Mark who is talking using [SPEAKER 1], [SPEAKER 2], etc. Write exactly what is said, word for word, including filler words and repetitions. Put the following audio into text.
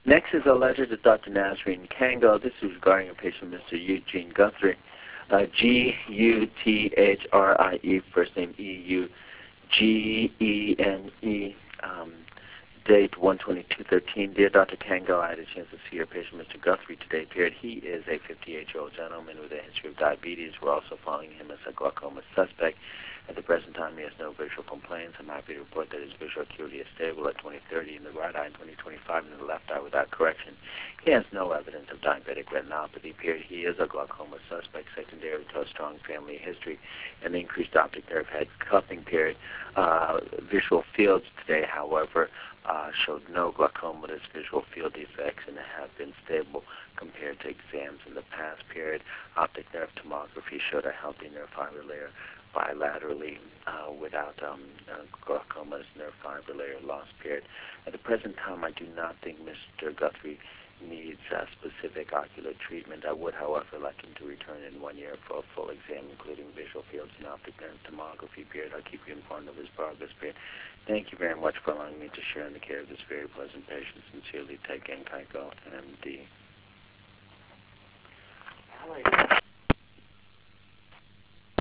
[SPEAKER 1] Next is a letter to Doctor Nasreen Kango. This is regarding a patient, Mister Eugene Guthrie. Uh, G U T H R I E, first name E U G E N E, um, date one twenty-two thirteen. Dear Doctor Kango, I had a chance to see your patient, Mister Guthrie, today. Period. He is a fifty-eight-year-old gentleman with a history of diabetes. We're also following him as a glaucoma suspect. At the present time, he has no visual complaints. I'm happy to report that his visual acuity is stable at twenty thirty in the right eye and twenty twenty-five in the left eye without correction. He has no evidence of diabetic retinopathy. Period. He is a glaucoma suspect secondary to a strong family history and increased optic nerve head cupping. Period. Uh, visual fields today, however, uh, showed no glaucomatous visual field defects and have been stable compared to exams in the past. Period. Optic nerve tomography showed a healthy nerve fiber layer bilaterally uh, without um, uh, glaucoma's nerve fiber layer loss. Period. At the present time, I do not think Mister Guthrie needs uh, specific ocular treatment. I would, however, like him to return in one year for a full exam, including visual fields and optic nerve tomography. Period. I'll keep you informed of his progress. Period. Thank you very much for allowing me to share in the care of this very pleasant patient. Sincerely, Ted Genkaiko, M D.